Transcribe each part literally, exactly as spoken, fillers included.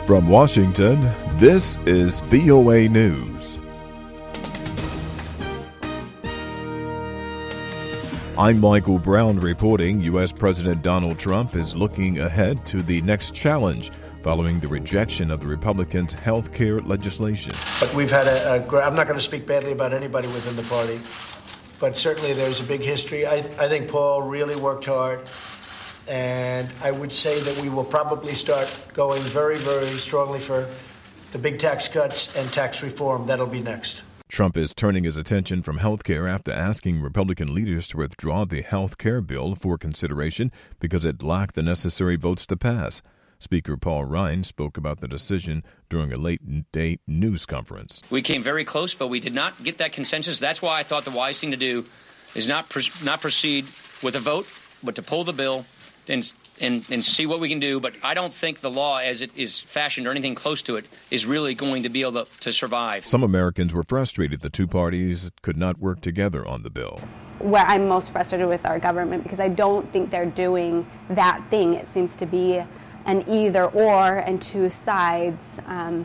From Washington, this is V O A News. I'm Michael Brown reporting U S. President Donald Trump is looking ahead to the next challenge following the rejection of the Republicans' health care legislation. But we've had a, a I'm not going to speak badly about anybody within the party, but certainly there's a big history. I, I think Paul really worked hard. And I would say that we will probably start going very, very strongly for the big tax cuts and tax reform. That'll be next. Trump is turning his attention from health care after asking Republican leaders to withdraw the health care bill for consideration because it lacked the necessary votes to pass. Speaker Paul Ryan spoke about the decision during a late-date news conference. We came very close, but we did not get that consensus. That's why I thought the wise thing to do is not pr- not proceed with a vote, but to pull the bill And, and and see what we can do. But I don't think the law as it is fashioned or anything close to it is really going to be able to, to survive. Some Americans were frustrated the two parties could not work together on the bill. Where I'm most frustrated with our government because I don't think they're doing that thing. It seems to be an either or and two sides um,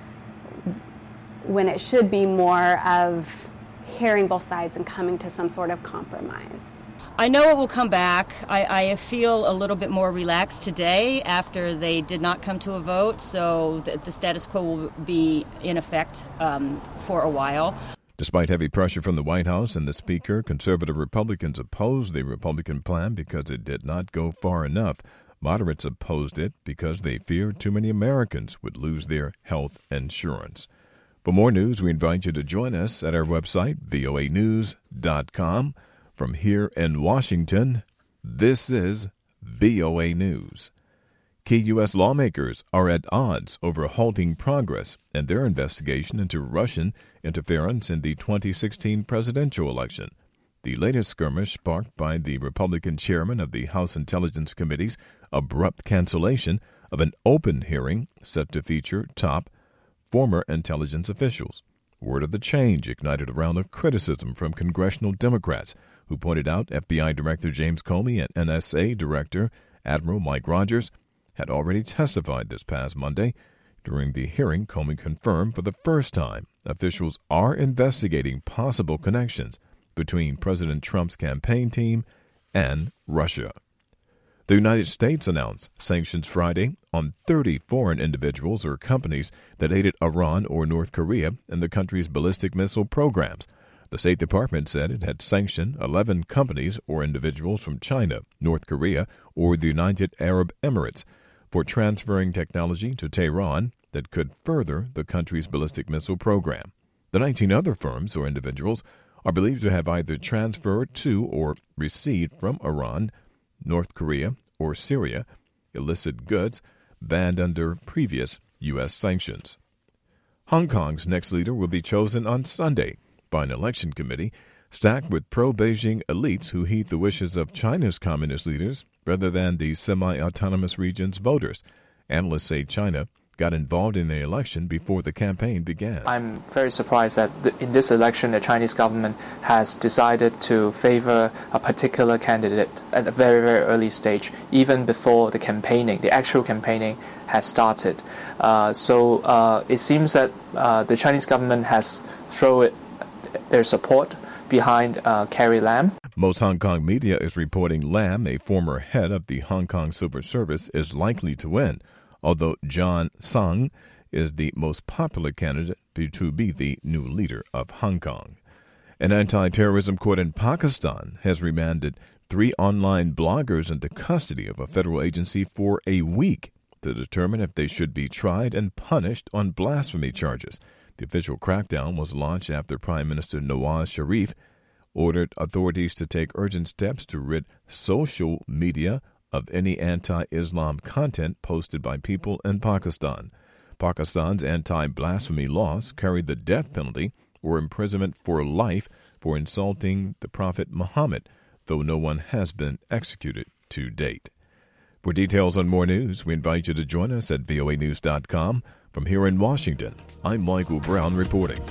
when it should be more of hearing both sides and coming to some sort of compromise. I know it will come back. I, I feel a little bit more relaxed today after they did not come to a vote, so the, the status quo will be in effect um, for a while. Despite heavy pressure from the White House and the Speaker, conservative Republicans opposed the Republican plan because it did not go far enough. Moderates opposed it because they feared too many Americans would lose their health insurance. For more news, we invite you to join us at our website, V O A news dot com. From here in Washington, this is V O A News. Key U S lawmakers are at odds over halting progress in their investigation into Russian interference in the twenty sixteen presidential election. The latest skirmish sparked by the Republican chairman of the House Intelligence Committee's abrupt cancellation of an open hearing set to feature top former intelligence officials. Word of the change ignited a round of criticism from congressional Democrats who pointed out F B I Director James Comey and N S A Director Admiral Mike Rogers had already testified this past Monday. During the hearing, Comey confirmed for the first time officials are investigating possible connections between President Trump's campaign team and Russia. The United States announced sanctions Friday on thirty foreign individuals or companies that aided Iran or North Korea in the country's ballistic missile programs. The State Department said it had sanctioned eleven companies or individuals from China, North Korea, or the United Arab Emirates for transferring technology to Tehran that could further the country's ballistic missile program. The nineteen other firms or individuals are believed to have either transferred to or received from Iran, North Korea, or Syria illicit goods banned under previous U S sanctions. Hong Kong's next leader will be chosen on Sunday by an election committee stacked with pro-Beijing elites who heed the wishes of China's communist leaders rather than the semi-autonomous region's voters. Analysts say China got involved in the election before the campaign began. I'm very surprised that in this election the Chinese government has decided to favor a particular candidate at a very, very early stage, even before the campaigning, the actual campaigning has started. Uh, so uh, it seems that uh, the Chinese government has thrown it their support behind uh, Carrie Lam. Most Hong Kong media is reporting Lam, a former head of the Hong Kong Civil Service, is likely to win, although John Tsang is the most popular candidate to be the new leader of Hong Kong. An anti-terrorism court in Pakistan has remanded three online bloggers into custody of a federal agency for a week to determine if they should be tried and punished on blasphemy charges. The official crackdown was launched after Prime Minister Nawaz Sharif ordered authorities to take urgent steps to rid social media of any anti-Islam content posted by people in Pakistan. Pakistan's anti-blasphemy laws carry the death penalty or imprisonment for life for insulting the Prophet Muhammad, though no one has been executed to date. For details on more news, we invite you to join us at V O A news dot com. From here in Washington, I'm Michael Brown reporting.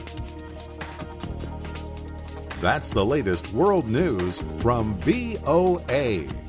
That's the latest world news from V O A.